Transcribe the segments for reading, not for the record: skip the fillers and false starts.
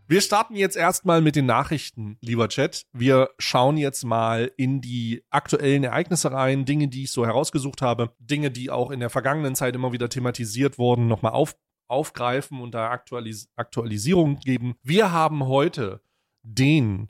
Wir starten jetzt erstmal mit den Nachrichten, lieber Chat. Wir schauen jetzt mal in die aktuellen Ereignisse rein, Dinge, die ich so herausgesucht habe, Dinge, die auch in der vergangenen Zeit immer wieder thematisiert wurden, nochmal aufgreifen und da Aktualisierung geben. Wir haben heute den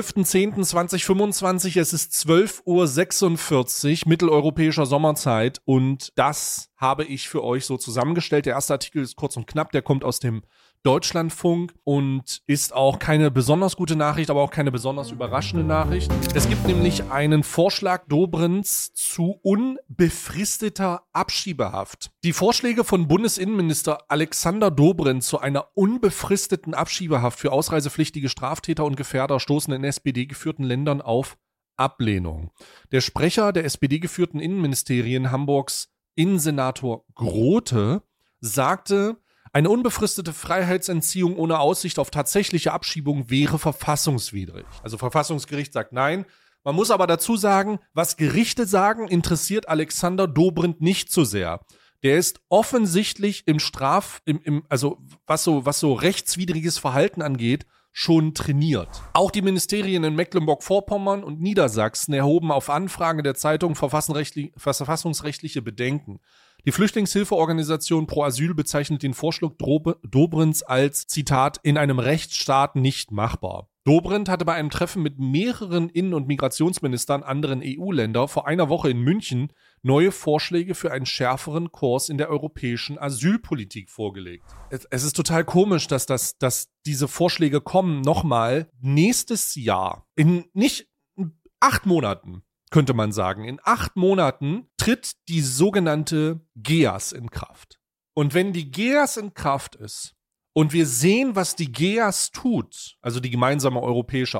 12.10.2025, es ist 12:46 Uhr mitteleuropäischer Sommerzeit und das habe ich für euch so zusammengestellt. Der erste Artikel ist kurz und knapp, der kommt aus dem Deutschlandfunk und ist auch keine besonders gute Nachricht, aber auch keine besonders überraschende Nachricht. Es gibt nämlich einen Vorschlag Dobrinds zu unbefristeter Abschiebehaft. Die Vorschläge von Bundesinnenminister Alexander Dobrindt zu einer unbefristeten Abschiebehaft für ausreisepflichtige Straftäter und Gefährder stoßen in SPD-geführten Ländern auf Ablehnung. Der Sprecher der SPD-geführten Innenministerien Hamburgs, Innensenator Grote, sagte, eine unbefristete Freiheitsentziehung ohne Aussicht auf tatsächliche Abschiebung wäre verfassungswidrig. Also Verfassungsgericht sagt nein. Man muss aber dazu sagen, was Gerichte sagen, interessiert Alexander Dobrindt nicht so sehr. Der ist offensichtlich also was so rechtswidriges Verhalten angeht, schon trainiert. Auch die Ministerien in Mecklenburg-Vorpommern und Niedersachsen erhoben auf Anfrage der Zeitung verfassungsrechtliche Bedenken. Die Flüchtlingshilfeorganisation Pro Asyl bezeichnet den Vorschlag Dobrindts als, Zitat, in einem Rechtsstaat nicht machbar. Dobrindt hatte bei einem Treffen mit mehreren Innen- und Migrationsministern anderen EU-Länder vor einer Woche in München neue Vorschläge für einen schärferen Kurs in der europäischen Asylpolitik vorgelegt. Es ist total komisch, dass diese Vorschläge kommen nochmal nächstes Jahr, in nicht 8 Monaten. Könnte man sagen. In 8 Monaten tritt die sogenannte GEAS in Kraft. Und wenn die GEAS in Kraft ist und wir sehen, was die GEAS tut, also die gemeinsame europäische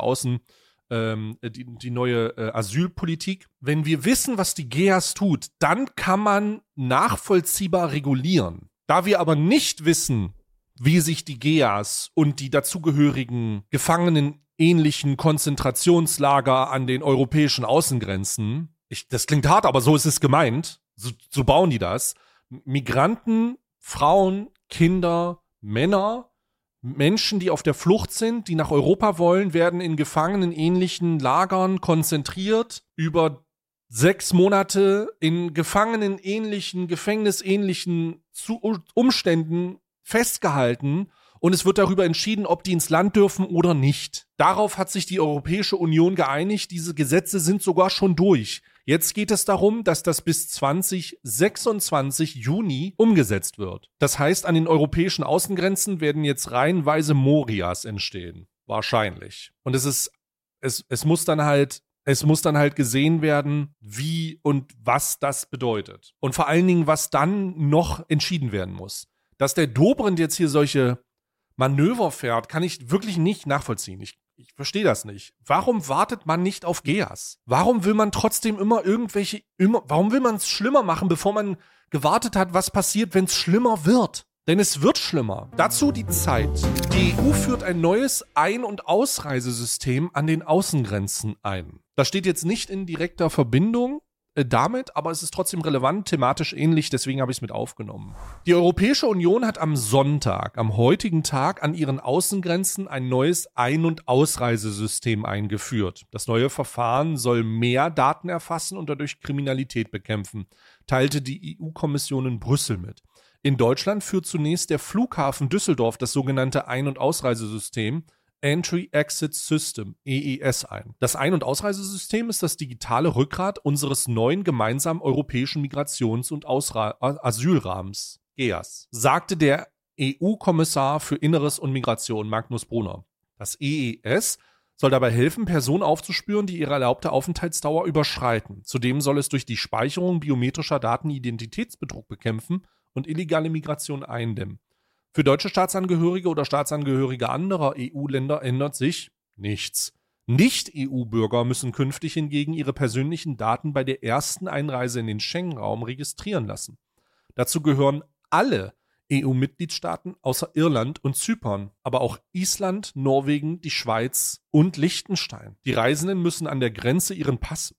die neue Asylpolitik, wenn wir wissen, was die GEAS tut, dann kann man nachvollziehbar regulieren. Da wir aber nicht wissen, wie sich die GEAS und die dazugehörigen Gefangenen ähnlichen Konzentrationslager an den europäischen Außengrenzen. Das klingt hart, aber so ist es gemeint. So bauen die das. Migranten, Frauen, Kinder, Männer, Menschen, die auf der Flucht sind, die nach Europa wollen, werden in gefangenenähnlichen Lagern konzentriert, über 6 Monate in gefangenenähnlichen, gefängnisähnlichen Umständen festgehalten. Und es wird darüber entschieden, ob die ins Land dürfen oder nicht. Darauf hat sich die Europäische Union geeinigt. Diese Gesetze sind sogar schon durch. Jetzt geht es darum, dass das bis 2026 Juni umgesetzt wird. Das heißt, an den europäischen Außengrenzen werden jetzt reihenweise Morias entstehen. Wahrscheinlich. Und es muss dann halt gesehen werden, wie und was das bedeutet. Und vor allen Dingen, was dann noch entschieden werden muss. Dass der Dobrindt jetzt hier solche Manöver fährt, kann ich wirklich nicht nachvollziehen. Ich verstehe das nicht. Warum wartet man nicht auf GEAS? Warum will man trotzdem warum will man es schlimmer machen, bevor man gewartet hat, was passiert, wenn es schlimmer wird? Denn es wird schlimmer. Dazu die Zeit. Die EU führt ein neues Ein- und Ausreisesystem an den Außengrenzen ein. Das steht jetzt nicht in direkter Verbindung damit, aber es ist trotzdem relevant, thematisch ähnlich, deswegen habe ich es mit aufgenommen. Die Europäische Union hat am Sonntag, am heutigen Tag, an ihren Außengrenzen ein neues Ein- und Ausreisesystem eingeführt. Das neue Verfahren soll mehr Daten erfassen und dadurch Kriminalität bekämpfen, teilte die EU-Kommission in Brüssel mit. In Deutschland führt zunächst der Flughafen Düsseldorf das sogenannte Ein- und Ausreisesystem Entry-Exit System, EES, ein. Das Ein- und Ausreisesystem ist das digitale Rückgrat unseres neuen gemeinsamen europäischen Migrations- und Asylrahmens, GEAS, sagte der EU-Kommissar für Inneres und Migration, Magnus Brunner. Das EES soll dabei helfen, Personen aufzuspüren, die ihre erlaubte Aufenthaltsdauer überschreiten. Zudem soll es durch die Speicherung biometrischer Daten Identitätsbetrug bekämpfen und illegale Migration eindämmen. Für deutsche Staatsangehörige oder Staatsangehörige anderer EU-Länder ändert sich nichts. Nicht-EU-Bürger müssen künftig hingegen ihre persönlichen Daten bei der ersten Einreise in den Schengen-Raum registrieren lassen. Dazu gehören alle EU-Mitgliedstaaten außer Irland und Zypern, aber auch Island, Norwegen, die Schweiz und Liechtenstein. Die Reisenden müssen an der Grenze ihren Pass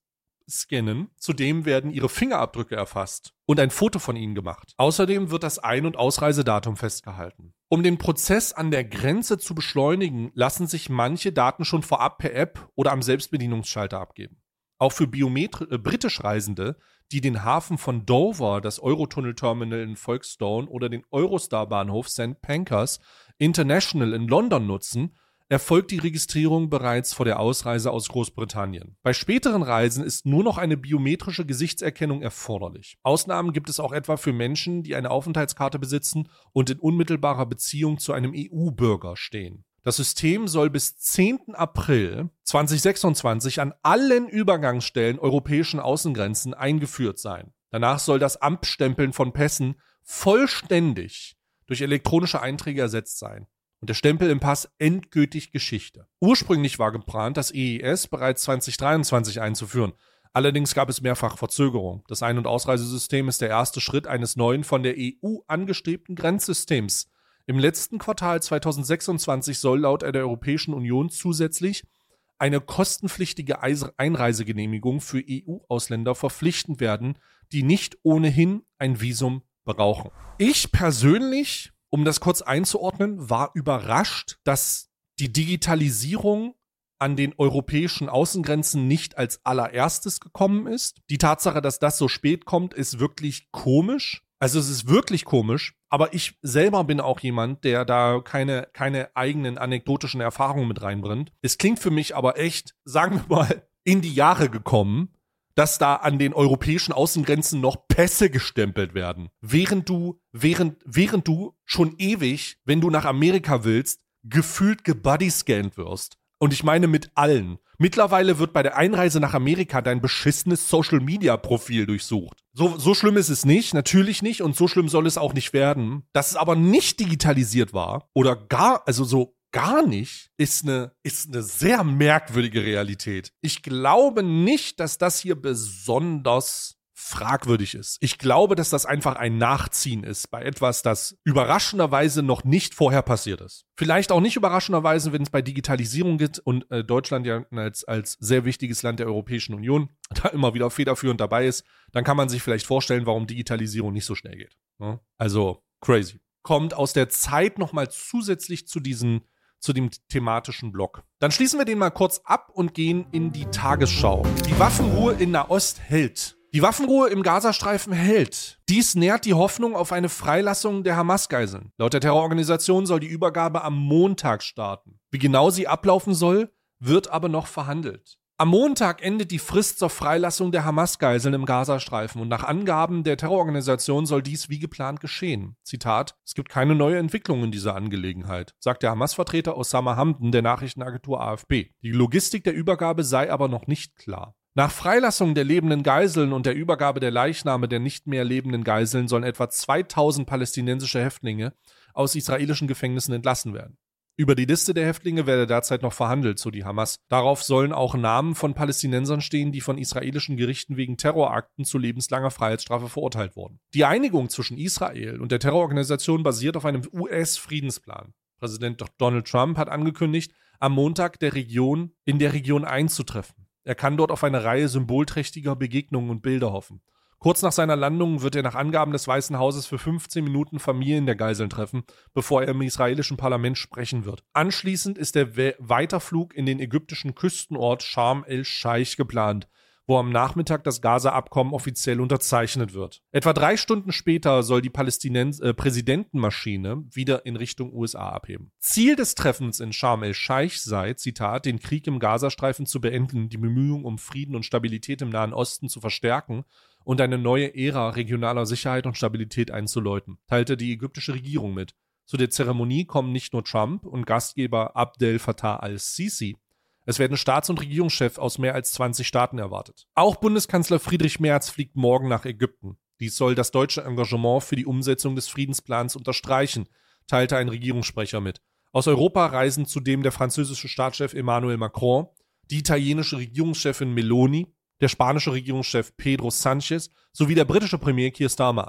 scannen. Zudem werden ihre Fingerabdrücke erfasst und ein Foto von ihnen gemacht. Außerdem wird das Ein- und Ausreisedatum festgehalten. Um den Prozess an der Grenze zu beschleunigen, lassen sich manche Daten schon vorab per App oder am Selbstbedienungsschalter abgeben. Auch für britisch Reisende, die den Hafen von Dover, das Eurotunnel-Terminal in Folkestone oder den Eurostar-Bahnhof St. Pancras International in London nutzen, erfolgt die Registrierung bereits vor der Ausreise aus Großbritannien. Bei späteren Reisen ist nur noch eine biometrische Gesichtserkennung erforderlich. Ausnahmen gibt es auch etwa für Menschen, die eine Aufenthaltskarte besitzen und in unmittelbarer Beziehung zu einem EU-Bürger stehen. Das System soll bis 10. April 2026 an allen Übergangsstellen europäischen Außengrenzen eingeführt sein. Danach soll das Abstempeln von Pässen vollständig durch elektronische Einträge ersetzt sein und der Stempel im Pass endgültig Geschichte. Ursprünglich war geplant, das EES bereits 2023 einzuführen. Allerdings gab es mehrfach Verzögerung. Das Ein- und Ausreisesystem ist der erste Schritt eines neuen von der EU angestrebten Grenzsystems. Im letzten Quartal 2026 soll laut der Europäischen Union zusätzlich eine kostenpflichtige Einreisegenehmigung für EU-Ausländer verpflichtend werden, die nicht ohnehin ein Visum brauchen. Ich persönlich, um das kurz einzuordnen, war überrascht, dass die Digitalisierung an den europäischen Außengrenzen nicht als allererstes gekommen ist. Die Tatsache, dass das so spät kommt, ist wirklich komisch. Also es ist wirklich komisch, aber ich selber bin auch jemand, der da keine eigenen anekdotischen Erfahrungen mit reinbringt. Es klingt für mich aber echt, sagen wir mal, in die Jahre gekommen, dass da an den europäischen Außengrenzen noch Pässe gestempelt werden. Während du schon ewig, wenn du nach Amerika willst, gefühlt gebodyscanned wirst. Und ich meine mit allen. Mittlerweile wird bei der Einreise nach Amerika dein beschissenes Social-Media-Profil durchsucht. So schlimm ist es nicht, natürlich nicht, und so schlimm soll es auch nicht werden. Dass es aber nicht digitalisiert war oder gar nicht, ist eine sehr merkwürdige Realität. Ich glaube nicht, dass das hier besonders fragwürdig ist. Ich glaube, dass das einfach ein Nachziehen ist bei etwas, das überraschenderweise noch nicht vorher passiert ist. Vielleicht auch nicht überraschenderweise, wenn es bei Digitalisierung geht und Deutschland ja als sehr wichtiges Land der Europäischen Union da immer wieder federführend dabei ist, dann kann man sich vielleicht vorstellen, warum Digitalisierung nicht so schnell geht. Ja? Also crazy. Kommt aus der Zeit nochmal zusätzlich zu dem thematischen Block. Dann schließen wir den mal kurz ab und gehen in die Tagesschau. Die Waffenruhe in Nahost hält. Die Waffenruhe im Gazastreifen hält. Dies nährt die Hoffnung auf eine Freilassung der Hamas-Geiseln. Laut der Terrororganisation soll die Übergabe am Montag starten. Wie genau sie ablaufen soll, wird aber noch verhandelt. Am Montag endet die Frist zur Freilassung der Hamas-Geiseln im Gazastreifen und nach Angaben der Terrororganisation soll dies wie geplant geschehen. Zitat: Es gibt keine neue Entwicklung in dieser Angelegenheit, sagt der Hamas-Vertreter Osama Hamdan der Nachrichtenagentur AFP. Die Logistik der Übergabe sei aber noch nicht klar. Nach Freilassung der lebenden Geiseln und der Übergabe der Leichname der nicht mehr lebenden Geiseln sollen etwa 2000 palästinensische Häftlinge aus israelischen Gefängnissen entlassen werden. Über die Liste der Häftlinge werde derzeit noch verhandelt, so die Hamas. Darauf sollen auch Namen von Palästinensern stehen, die von israelischen Gerichten wegen Terrorakten zu lebenslanger Freiheitsstrafe verurteilt wurden. Die Einigung zwischen Israel und der Terrororganisation basiert auf einem US-Friedensplan. Präsident Donald Trump hat angekündigt, am Montag in der Region einzutreffen. Er kann dort auf eine Reihe symbolträchtiger Begegnungen und Bilder hoffen. Kurz nach seiner Landung wird er nach Angaben des Weißen Hauses für 15 Minuten Familien der Geiseln treffen, bevor er im israelischen Parlament sprechen wird. Anschließend ist der Weiterflug in den ägyptischen Küstenort Sharm el-Scheich geplant, wo am Nachmittag das Gaza-Abkommen offiziell unterzeichnet wird. Etwa 3 Stunden später soll die Präsidentenmaschine wieder in Richtung USA abheben. Ziel des Treffens in Sharm el-Scheich sei, Zitat, den Krieg im Gazastreifen zu beenden, die Bemühungen um Frieden und Stabilität im Nahen Osten zu verstärken und eine neue Ära regionaler Sicherheit und Stabilität einzuläuten, teilte die ägyptische Regierung mit. Zu der Zeremonie kommen nicht nur Trump und Gastgeber Abdel Fattah al-Sisi. Es werden Staats- und Regierungschefs aus mehr als 20 Staaten erwartet. Auch Bundeskanzler Friedrich Merz fliegt morgen nach Ägypten. Dies soll das deutsche Engagement für die Umsetzung des Friedensplans unterstreichen, teilte ein Regierungssprecher mit. Aus Europa reisen zudem der französische Staatschef Emmanuel Macron, die italienische Regierungschefin Meloni, der spanische Regierungschef Pedro Sánchez sowie der britische Premier Keir Starmer an.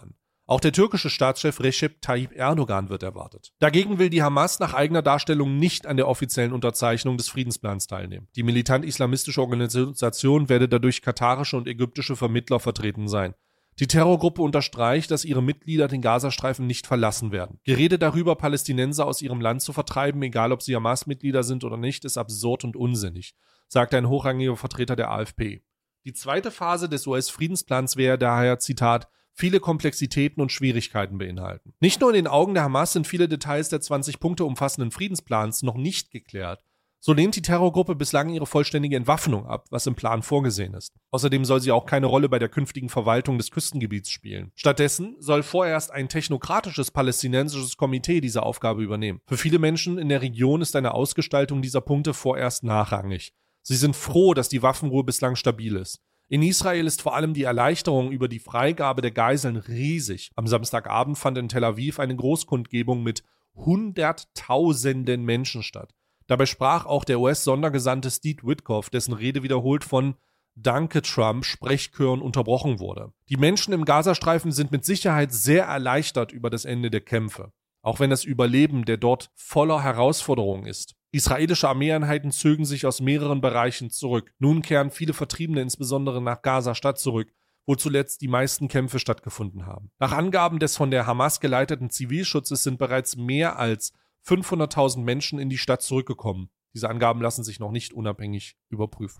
Auch der türkische Staatschef Recep Tayyip Erdogan wird erwartet. Dagegen will die Hamas nach eigener Darstellung nicht an der offiziellen Unterzeichnung des Friedensplans teilnehmen. Die militant-islamistische Organisation werde dadurch katarische und ägyptische Vermittler vertreten sein. Die Terrorgruppe unterstreicht, dass ihre Mitglieder den Gazastreifen nicht verlassen werden. Gerede darüber, Palästinenser aus ihrem Land zu vertreiben, egal ob sie Hamas-Mitglieder sind oder nicht, ist absurd und unsinnig, sagte ein hochrangiger Vertreter der AfP. Die zweite Phase des US-Friedensplans wäre daher, Zitat, viele Komplexitäten und Schwierigkeiten beinhalten. Nicht nur in den Augen der Hamas sind viele Details der 20 Punkte umfassenden Friedensplans noch nicht geklärt. So lehnt die Terrorgruppe bislang ihre vollständige Entwaffnung ab, was im Plan vorgesehen ist. Außerdem soll sie auch keine Rolle bei der künftigen Verwaltung des Küstengebiets spielen. Stattdessen soll vorerst ein technokratisches palästinensisches Komitee diese Aufgabe übernehmen. Für viele Menschen in der Region ist eine Ausgestaltung dieser Punkte vorerst nachrangig. Sie sind froh, dass die Waffenruhe bislang stabil ist. In Israel ist vor allem die Erleichterung über die Freigabe der Geiseln riesig. Am Samstagabend fand in Tel Aviv eine Großkundgebung mit Hunderttausenden Menschen statt. Dabei sprach auch der US-Sondergesandte Steve Witkoff, dessen Rede wiederholt von Danke Trump Sprechchören unterbrochen wurde. Die Menschen im Gazastreifen sind mit Sicherheit sehr erleichtert über das Ende der Kämpfe, auch wenn das Überleben der dort voller Herausforderungen ist. Israelische Armeeeinheiten zögen sich aus mehreren Bereichen zurück. Nun kehren viele Vertriebene insbesondere nach Gaza-Stadt zurück, wo zuletzt die meisten Kämpfe stattgefunden haben. Nach Angaben des von der Hamas geleiteten Zivilschutzes sind bereits mehr als 500.000 Menschen in die Stadt zurückgekommen. Diese Angaben lassen sich noch nicht unabhängig überprüfen.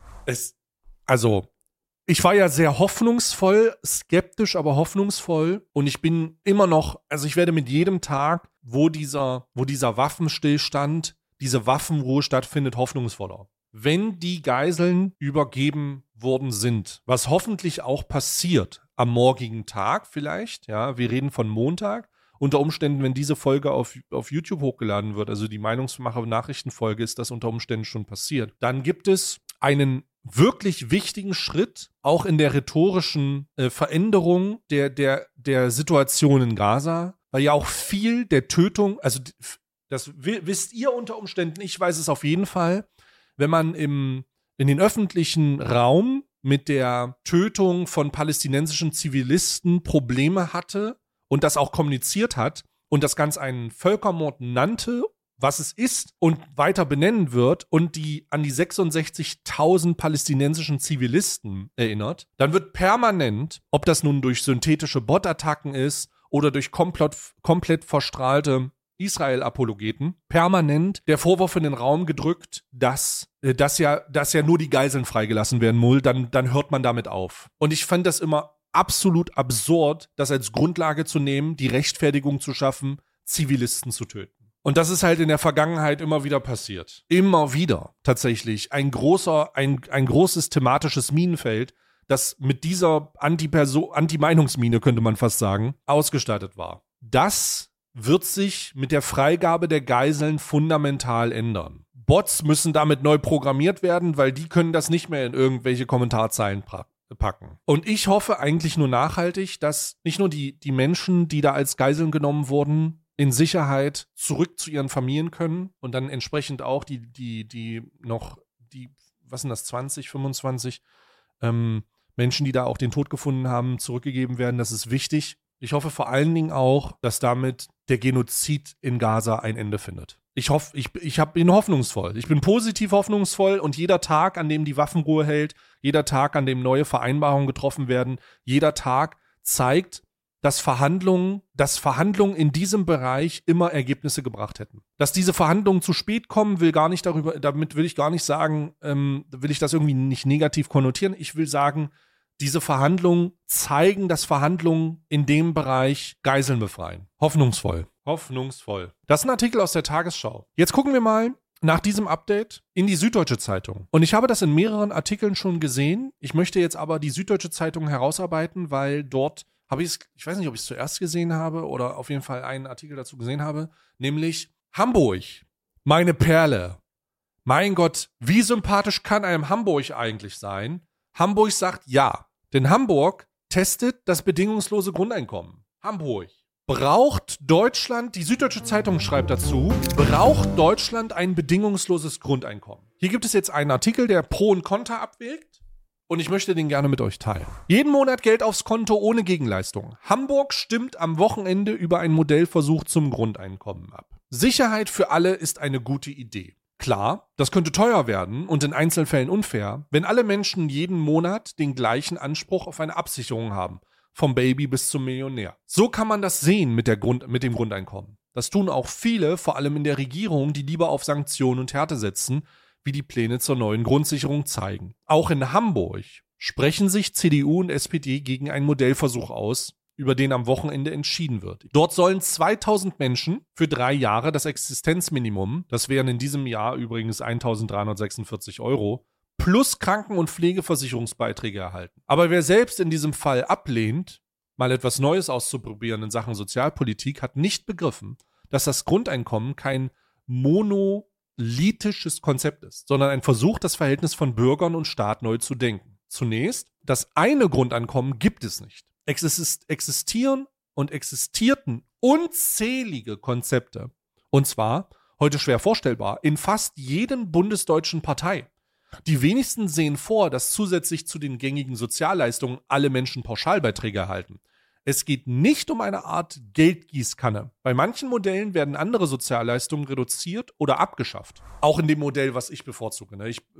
Ich war ja sehr hoffnungsvoll, skeptisch, aber hoffnungsvoll. Und ich bin immer noch, ich werde mit jedem Tag, wo dieser Waffenstillstand, diese Waffenruhe stattfindet, hoffnungsvoller. Wenn die Geiseln übergeben worden sind, was hoffentlich auch passiert am morgigen Tag vielleicht, ja, wir reden von Montag, unter Umständen, wenn diese Folge auf YouTube hochgeladen wird, also die Meinungsmacher-Nachrichtenfolge, ist das unter Umständen schon passiert, dann gibt es einen wirklich wichtigen Schritt, auch in der rhetorischen Veränderung der Situation in Gaza, weil ja auch viel der Tötung, also das wisst ihr unter Umständen, ich weiß es auf jeden Fall, wenn man in den öffentlichen Raum mit der Tötung von palästinensischen Zivilisten Probleme hatte und das auch kommuniziert hat und das Ganze einen Völkermord nannte, was es ist und weiter benennen wird und an die 66.000 palästinensischen Zivilisten erinnert, dann wird permanent, ob das nun durch synthetische Bot-Attacken ist oder durch komplett verstrahlte Israel-Apologeten, permanent der Vorwurf in den Raum gedrückt, dass ja nur die Geiseln freigelassen werden muss, dann hört man damit auf. Und ich fand das immer absolut absurd, das als Grundlage zu nehmen, die Rechtfertigung zu schaffen, Zivilisten zu töten. Und das ist halt in der Vergangenheit immer wieder passiert. Immer wieder tatsächlich ein großes thematisches Minenfeld, das mit dieser Anti-Meinungsmine, könnte man fast sagen, ausgestattet war. Das wird sich mit der Freigabe der Geiseln fundamental ändern. Bots müssen damit neu programmiert werden, weil die können das nicht mehr in irgendwelche Kommentarzeilen packen. Und ich hoffe eigentlich nur nachhaltig, dass nicht nur die Menschen, die da als Geiseln genommen wurden, in Sicherheit zurück zu ihren Familien können und dann entsprechend auch was sind das, 20, 25 Menschen, die da auch den Tod gefunden haben, zurückgegeben werden. Das ist wichtig. Ich hoffe vor allen Dingen auch, dass damit der Genozid in Gaza ein Ende findet. Ich bin hoffnungsvoll. Ich bin positiv hoffnungsvoll und jeder Tag, an dem die Waffenruhe hält, jeder Tag, an dem neue Vereinbarungen getroffen werden, jeder Tag zeigt, dass Verhandlungen in diesem Bereich immer Ergebnisse gebracht hätten. Dass diese Verhandlungen zu spät kommen, damit will ich gar nicht sagen, will ich das irgendwie nicht negativ konnotieren. Ich will sagen, diese Verhandlungen zeigen, dass Verhandlungen in dem Bereich Geiseln befreien. Hoffnungsvoll. Hoffnungsvoll. Das ist ein Artikel aus der Tagesschau. Jetzt gucken wir mal nach diesem Update in die Süddeutsche Zeitung. Und ich habe das in mehreren Artikeln schon gesehen. Ich möchte jetzt aber die Süddeutsche Zeitung herausarbeiten, weil dort ich weiß nicht, ob ich es zuerst gesehen habe oder auf jeden Fall einen Artikel dazu gesehen habe, nämlich Hamburg, meine Perle. Mein Gott, wie sympathisch kann einem Hamburg eigentlich sein? Hamburg sagt ja, denn Hamburg testet das bedingungslose Grundeinkommen. Hamburg. Braucht Deutschland, die Süddeutsche Zeitung schreibt dazu, braucht Deutschland ein bedingungsloses Grundeinkommen? Hier gibt es jetzt einen Artikel, der Pro und Contra abwägt. und ich möchte den gerne mit euch teilen. Jeden Monat Geld aufs Konto ohne Gegenleistung. Hamburg stimmt am Wochenende über einen Modellversuch zum Grundeinkommen ab. Sicherheit für alle ist eine gute Idee. Klar, das könnte teuer werden und in Einzelfällen unfair, wenn alle Menschen jeden Monat den gleichen Anspruch auf eine Absicherung haben, vom Baby bis zum Millionär. So kann man das sehen mit dem Grundeinkommen. Das tun auch viele, vor allem in der Regierung, die lieber auf Sanktionen und Härte setzen, wie die Pläne zur neuen Grundsicherung zeigen. Auch in Hamburg sprechen sich CDU und SPD gegen einen Modellversuch aus, über den am Wochenende entschieden wird. Dort sollen 2000 Menschen für 3 Jahre das Existenzminimum, das wären in diesem Jahr übrigens 1.346 €, plus Kranken- und Pflegeversicherungsbeiträge erhalten. Aber wer selbst in diesem Fall ablehnt, mal etwas Neues auszuprobieren in Sachen Sozialpolitik, hat nicht begriffen, dass das Grundeinkommen kein monolithisches Konzept ist, sondern ein Versuch, das Verhältnis von Bürgern und Staat neu zu denken. Zunächst, das eine Grundeinkommen gibt es nicht. Existieren und existierten unzählige Konzepte. Und zwar, heute schwer vorstellbar, in fast jedem bundesdeutschen Partei. Die wenigsten sehen vor, dass zusätzlich zu den gängigen Sozialleistungen alle Menschen Pauschalbeiträge erhalten. Es geht nicht um eine Art Geldgießkanne. Bei manchen Modellen werden andere Sozialleistungen reduziert oder abgeschafft. Auch in dem Modell, was ich bevorzuge.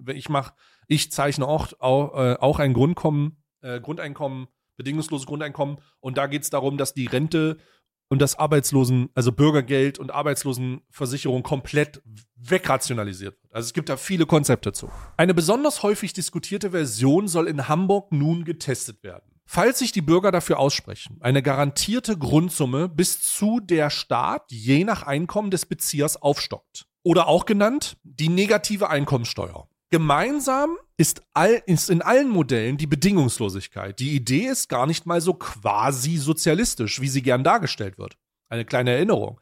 Ich zeichne auch ein Grundeinkommen, bedingungsloses Grundeinkommen, und da geht es darum, dass die Rente und das also Bürgergeld und Arbeitslosenversicherung komplett wegrationalisiert wird. Also es gibt da viele Konzepte zu. Eine besonders häufig diskutierte Version soll in Hamburg nun getestet werden. Falls sich die Bürger dafür aussprechen, eine garantierte Grundsumme bis zu der Staat je nach Einkommen des Beziehers aufstockt. Oder auch genannt die negative Einkommensteuer. Gemeinsam ist in allen Modellen die Bedingungslosigkeit. Die Idee ist gar nicht mal so quasi sozialistisch, wie sie gern dargestellt wird. Eine kleine Erinnerung.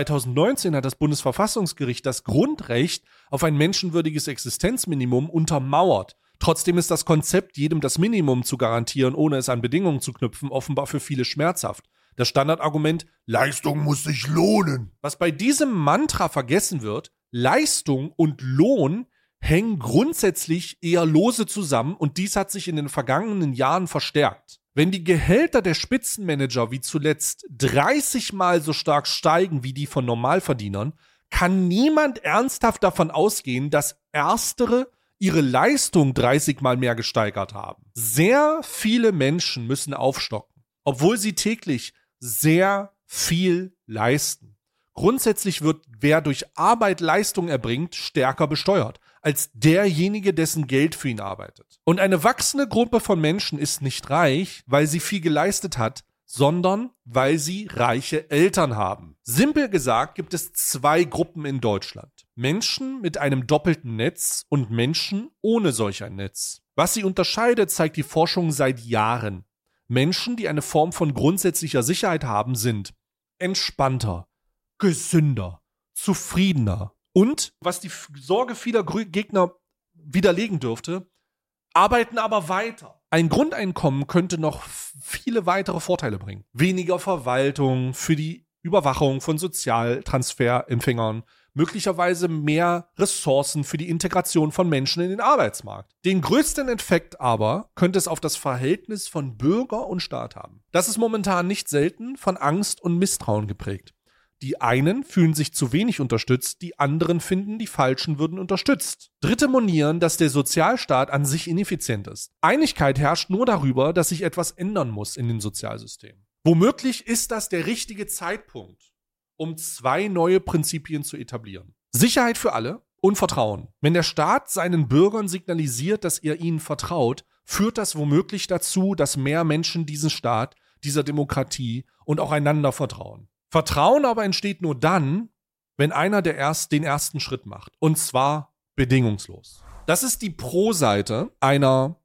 2019 hat das Bundesverfassungsgericht das Grundrecht auf ein menschenwürdiges Existenzminimum untermauert. Trotzdem ist das Konzept, jedem das Minimum zu garantieren, ohne es an Bedingungen zu knüpfen, offenbar für viele schmerzhaft. Das Standardargument, Leistung muss sich lohnen. Was bei diesem Mantra vergessen wird, Leistung und Lohn hängen grundsätzlich eher lose zusammen, und dies hat sich in den vergangenen Jahren verstärkt. Wenn die Gehälter der Spitzenmanager wie zuletzt 30 Mal so stark steigen wie die von Normalverdienern, kann niemand ernsthaft davon ausgehen, dass Erstere ihre Leistung 30 Mal mehr gesteigert haben. Sehr viele Menschen müssen aufstocken, obwohl sie täglich sehr viel leisten. Grundsätzlich wird wer durch Arbeit Leistung erbringt, stärker besteuert als derjenige, dessen Geld für ihn arbeitet. Und eine wachsende Gruppe von Menschen ist nicht reich, weil sie viel geleistet hat, sondern weil sie reiche Eltern haben. Simpel gesagt gibt es 2 Gruppen in Deutschland. Menschen mit einem doppelten Netz und Menschen ohne solch ein Netz. Was sie unterscheidet, zeigt die Forschung seit Jahren. Menschen, die eine Form von grundsätzlicher Sicherheit haben, sind entspannter, gesünder, zufriedener und, was die Sorge vieler Gegner widerlegen dürfte, arbeiten aber weiter. Ein Grundeinkommen könnte noch viele weitere Vorteile bringen. Weniger Verwaltung für die Überwachung von Sozialtransferempfängern, möglicherweise mehr Ressourcen für die Integration von Menschen in den Arbeitsmarkt. Den größten Effekt aber könnte es auf das Verhältnis von Bürger und Staat haben. Das ist momentan nicht selten von Angst und Misstrauen geprägt. Die einen fühlen sich zu wenig unterstützt, die anderen finden, die Falschen würden unterstützt. Dritte monieren, dass der Sozialstaat an sich ineffizient ist. Einigkeit herrscht nur darüber, dass sich etwas ändern muss in den Sozialsystemen. Womöglich ist das der richtige Zeitpunkt, um 2 neue Prinzipien zu etablieren. Sicherheit für alle und Vertrauen. Wenn der Staat seinen Bürgern signalisiert, dass er ihnen vertraut, führt das womöglich dazu, dass mehr Menschen diesen Staat, dieser Demokratie und auch einander vertrauen. Vertrauen aber entsteht nur dann, wenn einer den ersten Schritt macht. Und zwar bedingungslos. Das ist die Pro-Seite von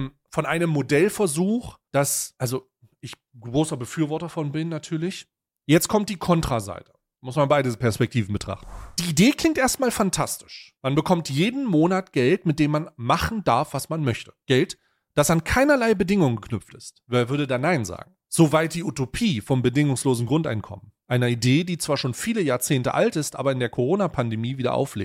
einem Modellversuch, ich großer Befürworter von bin natürlich. Jetzt kommt die Kontraseite. Muss man beide Perspektiven betrachten. Die Idee klingt erstmal fantastisch. Man bekommt jeden Monat Geld, mit dem man machen darf, was man möchte. Geld, das an keinerlei Bedingungen geknüpft ist. Wer würde da Nein sagen? Soweit die Utopie vom bedingungslosen Grundeinkommen. Einer Idee, die zwar schon viele Jahrzehnte alt ist, aber in der Corona-Pandemie wieder auflebte.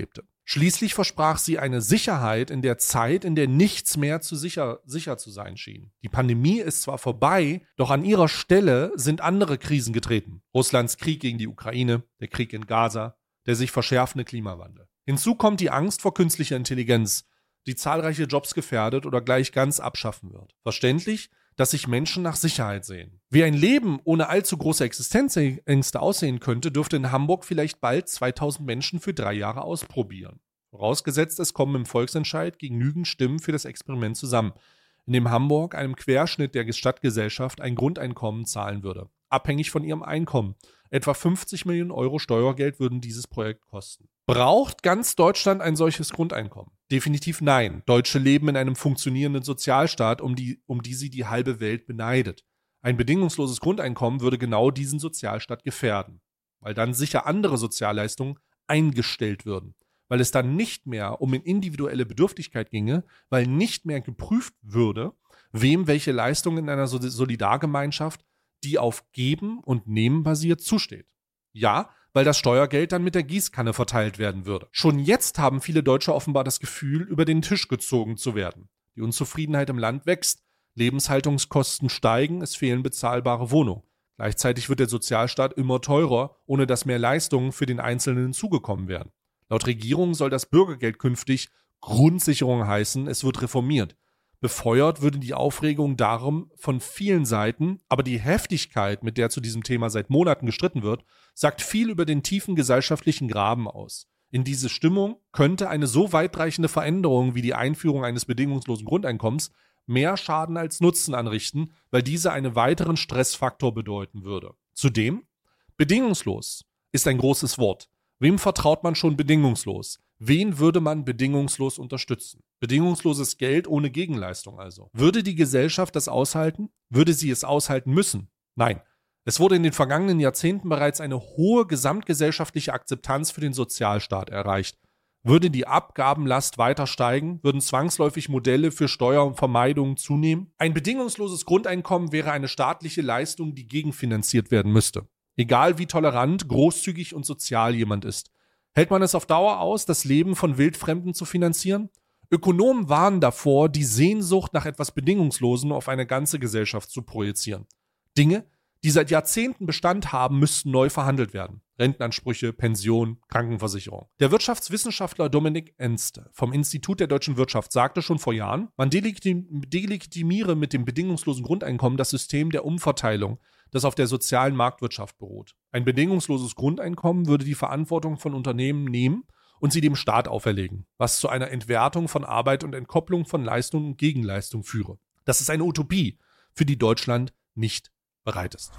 Schließlich versprach sie eine Sicherheit in der Zeit, in der nichts mehr sicher zu sein schien. Die Pandemie ist zwar vorbei, doch an ihrer Stelle sind andere Krisen getreten. Russlands Krieg gegen die Ukraine, der Krieg in Gaza, der sich verschärfende Klimawandel. Hinzu kommt die Angst vor künstlicher Intelligenz, die zahlreiche Jobs gefährdet oder gleich ganz abschaffen wird. Verständlich, dass sich Menschen nach Sicherheit sehen. Wie ein Leben ohne allzu große Existenzängste aussehen könnte, dürfte in Hamburg vielleicht bald 2000 Menschen für 3 Jahre ausprobieren. Vorausgesetzt, es kommen im Volksentscheid genügend Stimmen für das Experiment zusammen, in dem Hamburg einem Querschnitt der Stadtgesellschaft ein Grundeinkommen zahlen würde, abhängig von ihrem Einkommen. Etwa 50 Millionen Euro Steuergeld würden dieses Projekt kosten. Braucht ganz Deutschland ein solches Grundeinkommen? Definitiv nein. Deutsche leben in einem funktionierenden Sozialstaat, um die sie die halbe Welt beneidet. Ein bedingungsloses Grundeinkommen würde genau diesen Sozialstaat gefährden, weil dann sicher andere Sozialleistungen eingestellt würden, weil es dann nicht mehr um individuelle Bedürftigkeit ginge, weil nicht mehr geprüft würde, wem welche Leistung in einer Solidargemeinschaft, die auf Geben und Nehmen basiert, zusteht. Ja, weil das Steuergeld dann mit der Gießkanne verteilt werden würde. Schon jetzt haben viele Deutsche offenbar das Gefühl, über den Tisch gezogen zu werden. Die Unzufriedenheit im Land wächst, Lebenshaltungskosten steigen, es fehlen bezahlbare Wohnungen. Gleichzeitig wird der Sozialstaat immer teurer, ohne dass mehr Leistungen für den Einzelnen hinzugekommen werden. Laut Regierung soll das Bürgergeld künftig Grundsicherung heißen, es wird reformiert. Befeuert würde die Aufregung darum von vielen Seiten, aber die Heftigkeit, mit der zu diesem Thema seit Monaten gestritten wird, sagt viel über den tiefen gesellschaftlichen Graben aus. In diese Stimmung könnte eine so weitreichende Veränderung wie die Einführung eines bedingungslosen Grundeinkommens mehr Schaden als Nutzen anrichten, weil diese einen weiteren Stressfaktor bedeuten würde. Zudem, bedingungslos ist ein großes Wort. Wem vertraut man schon bedingungslos? Wen würde man bedingungslos unterstützen? Bedingungsloses Geld ohne Gegenleistung also. Würde die Gesellschaft das aushalten? Würde sie es aushalten müssen? Nein. Es wurde in den vergangenen Jahrzehnten bereits eine hohe gesamtgesellschaftliche Akzeptanz für den Sozialstaat erreicht. Würde die Abgabenlast weiter steigen, würden zwangsläufig Modelle für Steuervermeidung zunehmen. Ein bedingungsloses Grundeinkommen wäre eine staatliche Leistung, die gegenfinanziert werden müsste. Egal wie tolerant, großzügig und sozial jemand ist. Hält man es auf Dauer aus, das Leben von Wildfremden zu finanzieren? Ökonomen warnen davor, die Sehnsucht nach etwas Bedingungslosem auf eine ganze Gesellschaft zu projizieren. Dinge, die seit Jahrzehnten Bestand haben, müssten neu verhandelt werden. Rentenansprüche, Pension, Krankenversicherung. Der Wirtschaftswissenschaftler Dominik Enste vom Institut der deutschen Wirtschaft sagte schon vor Jahren, man delegitimiere mit dem bedingungslosen Grundeinkommen das System der Umverteilung, das auf der sozialen Marktwirtschaft beruht. Ein bedingungsloses Grundeinkommen würde die Verantwortung von Unternehmen nehmen und sie dem Staat auferlegen, was zu einer Entwertung von Arbeit und Entkopplung von Leistung und Gegenleistung führe. Das ist eine Utopie, für die Deutschland nicht bereit ist.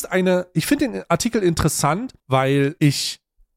Ich finde den Artikel interessant, weil ich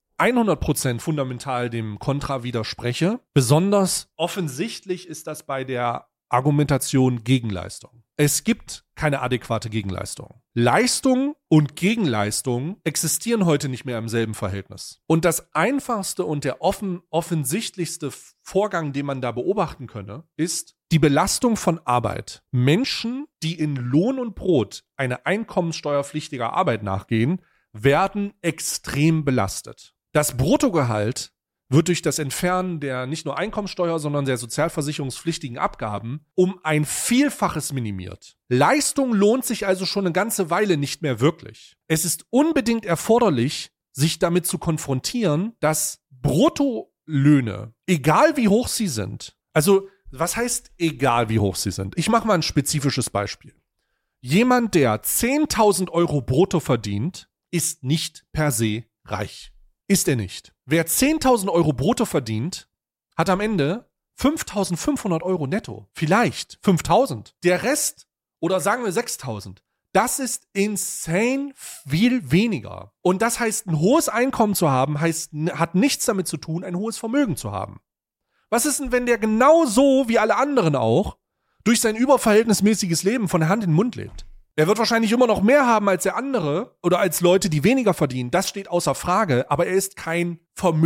100% fundamental dem Kontra widerspreche. Besonders offensichtlich ist das bei der Argumentation Gegenleistung. Es gibt keine adäquate Gegenleistung. Leistung und Gegenleistung existieren heute nicht mehr im selben Verhältnis. Und das einfachste und der offensichtlichste Vorgang, den man da beobachten könne, ist die Belastung von Arbeit. Menschen, die in Lohn und Brot einer einkommenssteuerpflichtiger Arbeit nachgehen, werden extrem belastet. Das Bruttogehalt wird durch das Entfernen der nicht nur Einkommensteuer, sondern der sozialversicherungspflichtigen Abgaben um ein Vielfaches minimiert. Leistung lohnt sich also schon eine ganze Weile nicht mehr wirklich. Es ist unbedingt erforderlich, sich damit zu konfrontieren, dass Bruttolöhne, egal wie hoch sie sind, also was heißt egal wie hoch sie sind? Ich mache mal ein spezifisches Beispiel. Jemand, der 10.000 Euro brutto verdient, ist nicht per se reich. Ist er nicht. Wer 10.000 Euro brutto verdient, hat am Ende 5.500 Euro netto. Vielleicht 5.000. Der Rest, oder sagen wir 6.000, das ist insane viel weniger. Und das heißt, ein hohes Einkommen zu haben, hat nichts damit zu tun, ein hohes Vermögen zu haben. Was ist denn, wenn der genauso wie alle anderen auch durch sein überverhältnismäßiges Leben von der Hand in den Mund lebt? Er wird wahrscheinlich immer noch mehr haben als der andere oder als Leute, die weniger verdienen. Das steht außer Frage, aber er ist kein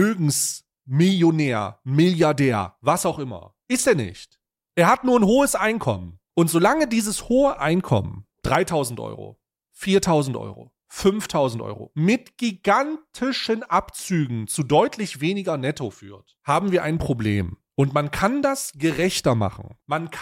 Vermögensmillionär, Milliardär, was auch immer. Ist er nicht. Er hat nur ein hohes Einkommen. Und solange dieses hohe Einkommen 3.000 Euro, 4.000 Euro, 5.000 Euro mit gigantischen Abzügen zu deutlich weniger Netto führt, haben wir ein Problem. Und man kann das gerechter machen.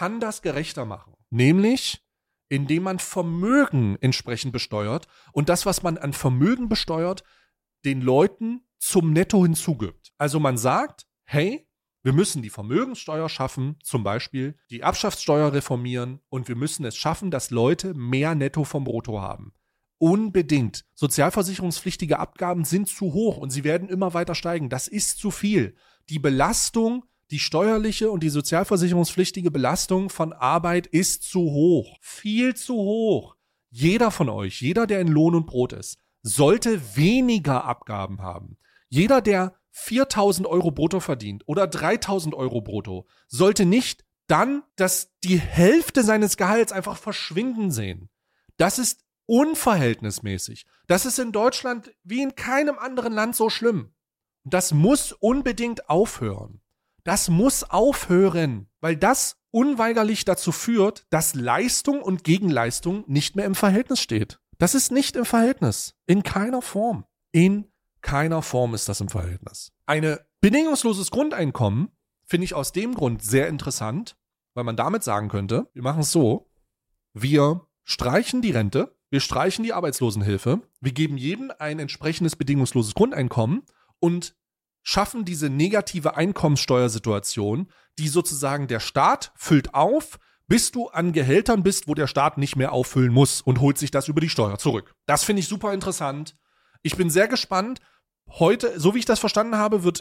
Nämlich, indem man Vermögen entsprechend besteuert und das, was man an Vermögen besteuert, den Leuten zum Netto hinzugibt. Also man sagt, hey, wir müssen die Vermögenssteuer schaffen, zum Beispiel die Erbschaftssteuer reformieren und wir müssen es schaffen, dass Leute mehr Netto vom Brutto haben. Unbedingt. Sozialversicherungspflichtige Abgaben sind zu hoch und sie werden immer weiter steigen. Das ist zu viel. Die Belastung, die steuerliche und die sozialversicherungspflichtige Belastung von Arbeit ist zu hoch. Viel zu hoch. Jeder von euch, jeder, der in Lohn und Brot ist, sollte weniger Abgaben haben. Jeder, der 4.000 Euro brutto verdient oder 3.000 Euro brutto, sollte nicht dann die Hälfte seines Gehalts einfach verschwinden sehen. Das ist unverhältnismäßig. Das ist in Deutschland wie in keinem anderen Land so schlimm. Das muss unbedingt aufhören. Das muss aufhören, weil das unweigerlich dazu führt, dass Leistung und Gegenleistung nicht mehr im Verhältnis steht. Das ist nicht im Verhältnis. In keiner Form. In keiner Form ist das im Verhältnis. Ein bedingungsloses Grundeinkommen finde ich aus dem Grund sehr interessant, weil man damit sagen könnte, wir machen es so, wir streichen die Rente, wir streichen die Arbeitslosenhilfe, wir geben jedem ein entsprechendes bedingungsloses Grundeinkommen und schaffen diese negative Einkommenssteuersituation, die sozusagen der Staat füllt auf, bis du an Gehältern bist, wo der Staat nicht mehr auffüllen muss und holt sich das über die Steuer zurück. Das finde ich super interessant. Ich bin sehr gespannt. Heute, so wie ich das verstanden habe, wird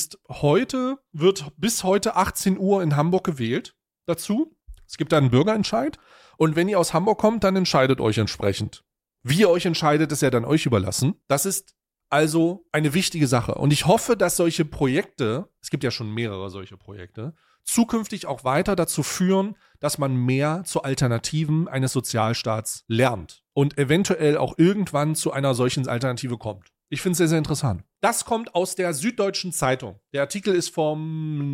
bis heute 18 Uhr in Hamburg gewählt dazu. Es gibt einen Bürgerentscheid. Und wenn ihr aus Hamburg kommt, dann entscheidet euch entsprechend. Wie ihr euch entscheidet, ist ja dann euch überlassen. Das ist also eine wichtige Sache. Und ich hoffe, dass solche Projekte, es gibt ja schon mehrere solche Projekte, zukünftig auch weiter dazu führen, dass man mehr zu Alternativen eines Sozialstaats lernt und eventuell auch irgendwann zu einer solchen Alternative kommt. Ich finde es sehr, sehr interessant. Das kommt aus der Süddeutschen Zeitung. Der Artikel ist vom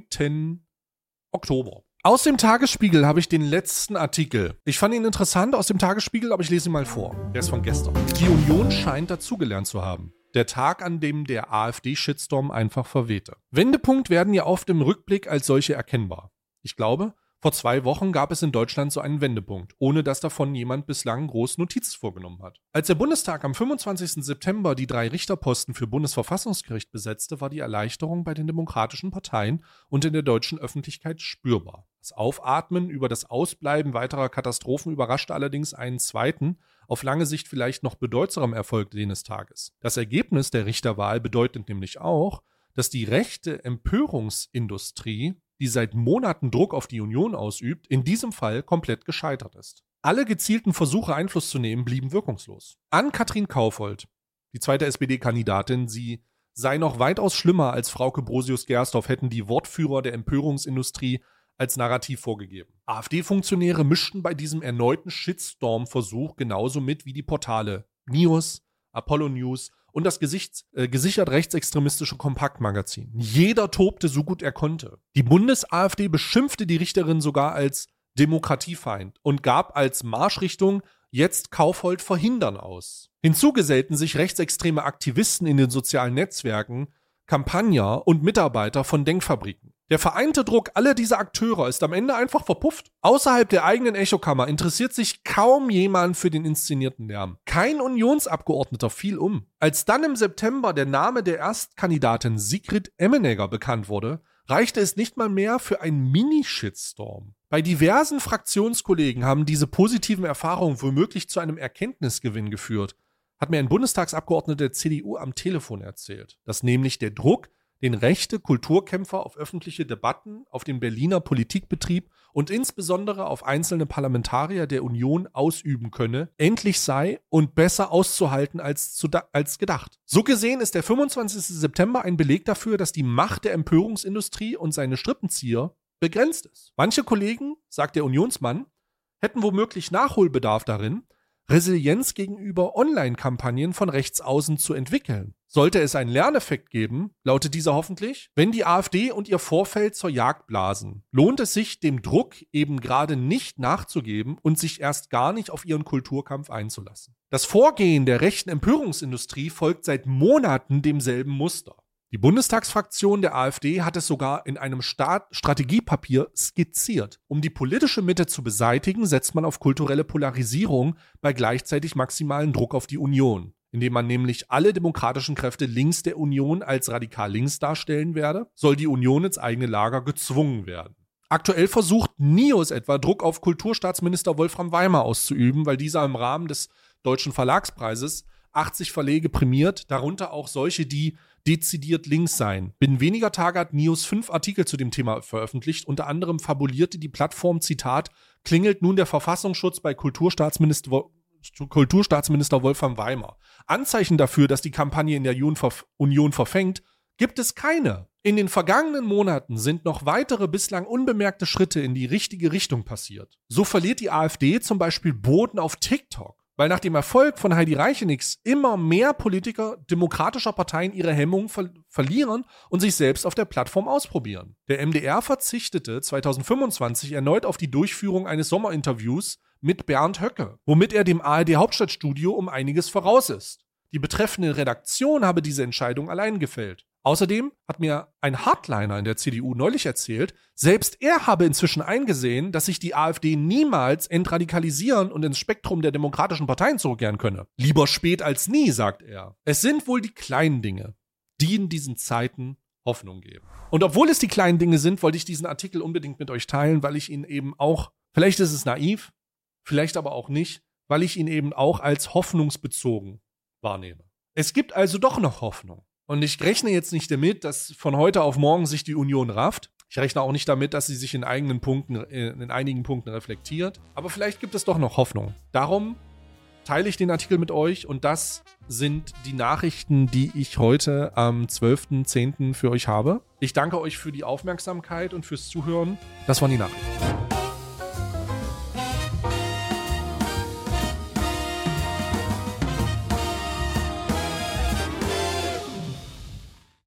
9. Oktober. Aus dem Tagesspiegel habe ich den letzten Artikel. Ich fand ihn interessant aus dem Tagesspiegel, aber ich lese ihn mal vor. Der ist von gestern. Die Union scheint dazugelernt zu haben. Der Tag, an dem der AfD-Shitstorm einfach verwehte. Wendepunkt werden ja oft im Rückblick als solche erkennbar. Ich glaube, vor 2 Wochen gab es in Deutschland so einen Wendepunkt, ohne dass davon jemand bislang groß Notiz vorgenommen hat. Als der Bundestag am 25. September die 3 Richterposten für Bundesverfassungsgericht besetzte, war die Erleichterung bei den demokratischen Parteien und in der deutschen Öffentlichkeit spürbar. Das Aufatmen über das Ausbleiben weiterer Katastrophen überraschte allerdings einen zweiten, auf lange Sicht vielleicht noch bedeutsameren Erfolg jenes Tages. Das Ergebnis der Richterwahl bedeutet nämlich auch, dass die rechte Empörungsindustrie, die seit Monaten Druck auf die Union ausübt, in diesem Fall komplett gescheitert ist. Alle gezielten Versuche, Einfluss zu nehmen, blieben wirkungslos. Ann-Kathrin Kaufhold, die zweite SPD-Kandidatin, sie sei noch weitaus schlimmer als Frauke Brosius-Gersdorf, hätten die Wortführer der Empörungsindustrie als Narrativ vorgegeben. AfD-Funktionäre mischten bei diesem erneuten Shitstorm-Versuch genauso mit wie die Portale News, Apollo News und das gesichert rechtsextremistische Kompaktmagazin. Jeder tobte so gut er konnte. Die Bundes-AfD beschimpfte die Richterin sogar als Demokratiefeind und gab als Marschrichtung jetzt Kaufhold verhindern aus. Hinzu gesellten sich rechtsextreme Aktivisten in den sozialen Netzwerken, Kampagner und Mitarbeiter von Denkfabriken. Der vereinte Druck aller dieser Akteure ist am Ende einfach verpufft. Außerhalb der eigenen Echokammer interessiert sich kaum jemand für den inszenierten Lärm. Kein Unionsabgeordneter fiel um. Als dann im September der Name der Erstkandidatin Sigrid Emmenegger bekannt wurde, reichte es nicht mal mehr für einen Mini-Shitstorm. Bei diversen Fraktionskollegen haben diese positiven Erfahrungen womöglich zu einem Erkenntnisgewinn geführt, hat mir ein Bundestagsabgeordneter der CDU am Telefon erzählt, dass nämlich der Druck, den rechte Kulturkämpfer auf öffentliche Debatten, auf den Berliner Politikbetrieb und insbesondere auf einzelne Parlamentarier der Union ausüben könne, endlich sei und besser auszuhalten als gedacht. So gesehen ist der 25. September ein Beleg dafür, dass die Macht der Empörungsindustrie und seine Strippenzieher begrenzt ist. Manche Kollegen, sagt der Unionsmann, hätten womöglich Nachholbedarf darin, Resilienz gegenüber Online-Kampagnen von rechts außen zu entwickeln. Sollte es einen Lerneffekt geben, lautet dieser hoffentlich: Wenn die AfD und ihr Vorfeld zur Jagd blasen, lohnt es sich, dem Druck eben gerade nicht nachzugeben und sich erst gar nicht auf ihren Kulturkampf einzulassen. Das Vorgehen der rechten Empörungsindustrie folgt seit Monaten demselben Muster. Die Bundestagsfraktion der AfD hat es sogar in einem Strategiepapier skizziert. Um die politische Mitte zu beseitigen, setzt man auf kulturelle Polarisierung bei gleichzeitig maximalen Druck auf die Union, indem man nämlich alle demokratischen Kräfte links der Union als radikal links darstellen werde, soll die Union ins eigene Lager gezwungen werden. Aktuell versucht NIOS etwa Druck auf Kulturstaatsminister Wolfram Weimar auszuüben, weil dieser im Rahmen des Deutschen Verlagspreises 80 Verlage prämiert, darunter auch solche, die dezidiert links seien. Binnen weniger Tage hat NIOS 5 Artikel zu dem Thema veröffentlicht. Unter anderem fabulierte die Plattform, Zitat, klingelt nun der Verfassungsschutz bei Kulturstaatsminister Wolfram Weimar. Anzeichen dafür, dass die Kampagne in der Union verfängt, gibt es keine. In den vergangenen Monaten sind noch weitere bislang unbemerkte Schritte in die richtige Richtung passiert. So verliert die AfD zum Beispiel Boden auf TikTok, weil nach dem Erfolg von Heidi Reichenix immer mehr Politiker demokratischer Parteien ihre Hemmungen verlieren und sich selbst auf der Plattform ausprobieren. Der MDR verzichtete 2025 erneut auf die Durchführung eines Sommerinterviews mit Bernd Höcke, womit er dem ARD-Hauptstadtstudio um einiges voraus ist. Die betreffende Redaktion habe diese Entscheidung allein gefällt. Außerdem hat mir ein Hardliner in der CDU neulich erzählt, selbst er habe inzwischen eingesehen, dass sich die AfD niemals entradikalisieren und ins Spektrum der demokratischen Parteien zurückkehren könne. Lieber spät als nie, sagt er. Es sind wohl die kleinen Dinge, die in diesen Zeiten Hoffnung geben. Und obwohl es die kleinen Dinge sind, wollte ich diesen Artikel unbedingt mit euch teilen, weil ich ihn eben auch, vielleicht ist es naiv, vielleicht aber auch nicht, weil ich ihn eben auch als hoffnungsbezogen wahrnehme. Es gibt also doch noch Hoffnung. Und ich rechne jetzt nicht damit, dass von heute auf morgen sich die Union rafft. Ich rechne auch nicht damit, dass sie sich in einigen Punkten reflektiert. Aber vielleicht gibt es doch noch Hoffnung. Darum teile ich den Artikel mit euch und das sind die Nachrichten, die ich heute am 12.10. für euch habe. Ich danke euch für die Aufmerksamkeit und fürs Zuhören. Das waren die Nachrichten.